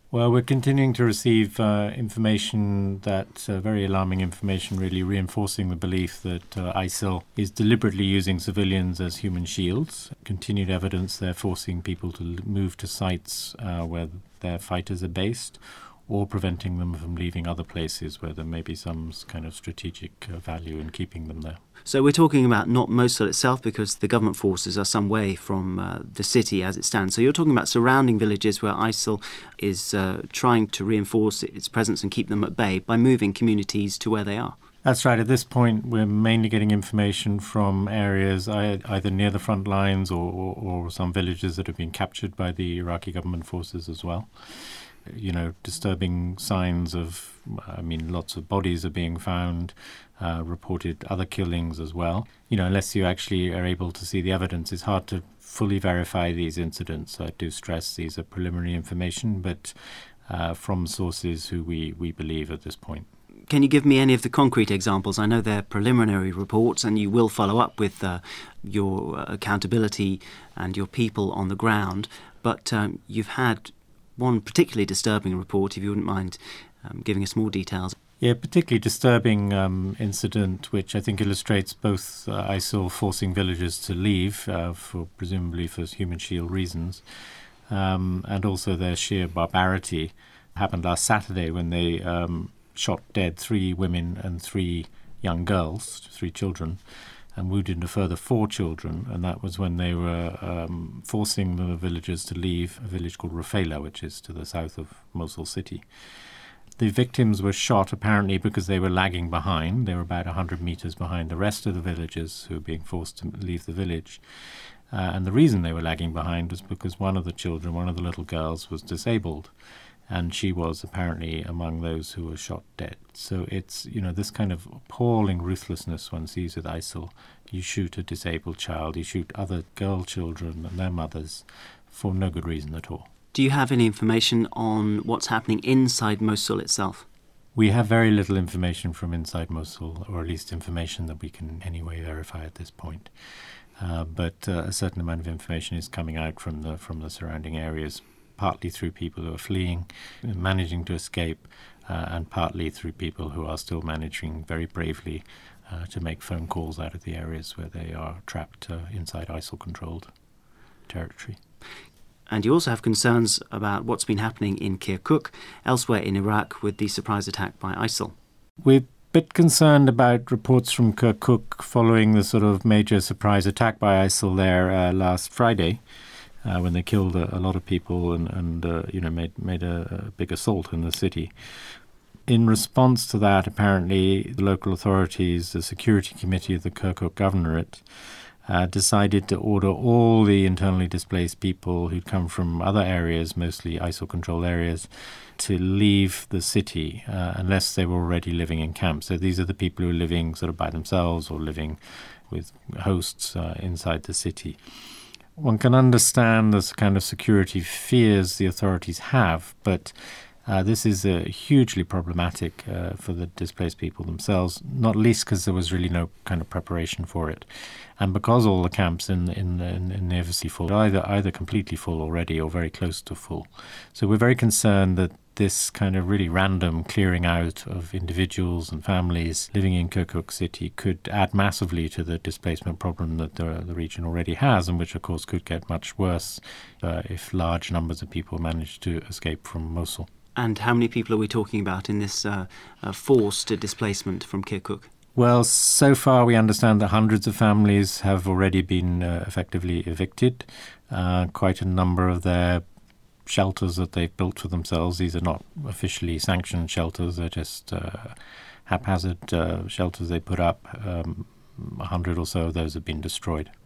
Well, we're continuing to receive information that's very alarming information, really reinforcing the belief that ISIL is deliberately using civilians as human shields. Continued evidence they're forcing people to move to sites where their fighters are based, or preventing them from leaving other places where there may be some kind of strategic value in keeping them there. So we're talking about not Mosul itself, because the government forces are some way from the city as it stands. So you're talking about surrounding villages where ISIL is trying to reinforce its presence and keep them at bay by moving communities to where they are. That's right. At this point, we're mainly getting information from areas either near the front lines or some villages that have been captured by the Iraqi government forces as well. Disturbing signs of, lots of bodies are being found, reported other killings as well. Unless you actually are able to see the evidence, it's hard to fully verify these incidents. I do stress these are preliminary information, but from sources who we believe at this point. Can you give me any of the concrete examples? I know they're preliminary reports and you will follow up with your accountability and your people on the ground, but you've had one particularly disturbing report, if you wouldn't mind giving us more details. Yeah, particularly disturbing incident, which I think illustrates both ISIL forcing villagers to leave, presumably for human shield reasons, and also their sheer barbarity. Happened last Saturday when they shot dead 3 women and 3 young girls, 3 children, and wounded a further 4 children, and that was when they were forcing the villagers to leave a village called Rafela, which is to the south of Mosul city. The victims were shot apparently because they were lagging behind. They were about 100 meters behind the rest of the villagers who were being forced to leave the village. And the reason they were lagging behind was because one of the little girls, was disabled. And she was apparently among those who were shot dead. So it's, this kind of appalling ruthlessness one sees with ISIL. You shoot a disabled child, you shoot other girl children and their mothers for no good reason at all. Do you have any information on what's happening inside Mosul itself? We have very little information from inside Mosul, or at least information that we can anyway verify at this point. But a certain amount of information is coming out from the surrounding areas, partly through people who are fleeing, managing to escape, and partly through people who are still managing very bravely to make phone calls out of the areas where they are trapped inside ISIL-controlled territory. And you also have concerns about what's been happening in Kirkuk, elsewhere in Iraq, with the surprise attack by ISIL. We're a bit concerned about reports from Kirkuk following the sort of major surprise attack by ISIL there last Friday, when they killed a lot of people and made a big assault in the city. In response to that, apparently, the local authorities, the security committee of the Kirkuk governorate, decided to order all the internally displaced people who'd come from other areas, mostly ISIL-controlled areas, to leave the city unless they were already living in camps. So these are the people who are living sort of by themselves or living with hosts inside the city. One can understand the kind of security fears the authorities have, but this is hugely problematic for the displaced people themselves, not least because there was really no kind of preparation for it. And because all the camps in the City full, either completely full already or very close to full. So we're very concerned that this kind of really random clearing out of individuals and families living in Kirkuk city could add massively to the displacement problem that the region already has, and which of course could get much worse if large numbers of people manage to escape from Mosul. And how many people are we talking about in this forced displacement from Kirkuk? Well, so far we understand that hundreds of families have already been effectively evicted. Quite a number of their shelters that they've built for themselves, these are not officially sanctioned shelters, they're just haphazard shelters they put up. 100 or so of those have been destroyed.